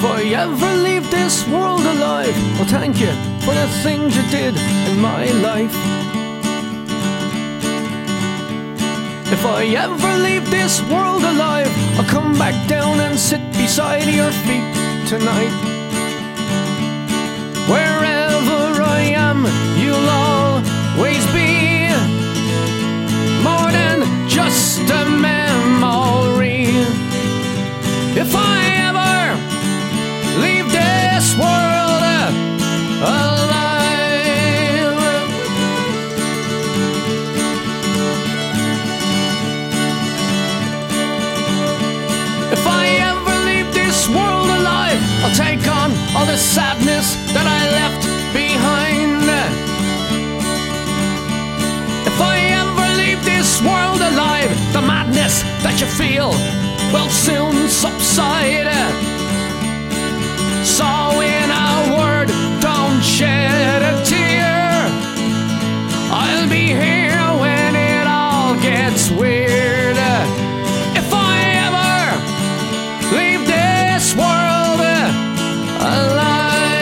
I ever leave this world alive, well, thank you for the things you did in my life. If I ever leave this world alive, I'll come back down and sit beside your feet tonight. Wherever I am, you'll always be more than just a memory. If I ever leave this world alive, if I ever leave this world alive, I'll take on all the sadness that I left behind. If I ever leave this world alive, the madness that you feel will soon subside. So in a word, don't shed a tear. I'll be here when it all gets weird. If I ever leave this world alive.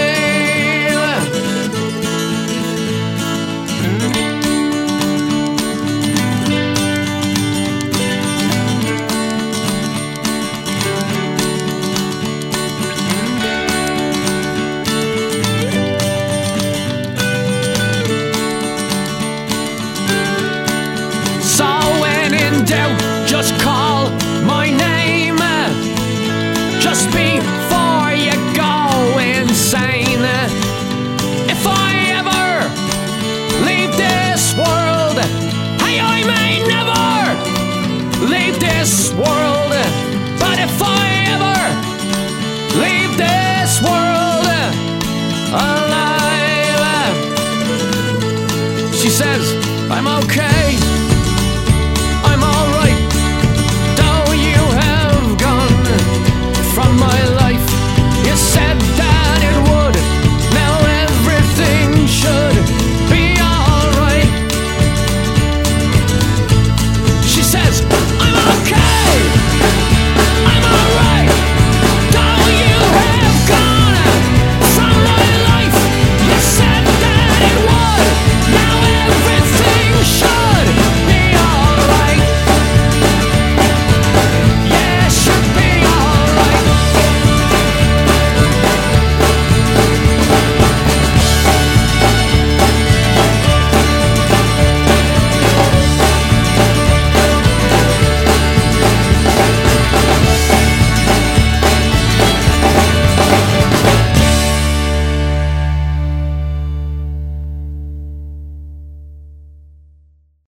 So when in doubt, just call my name, just before you go insane. If I ever leave this world, hey, I may never leave this world, but if I ever leave this world alive, she says I'm okay.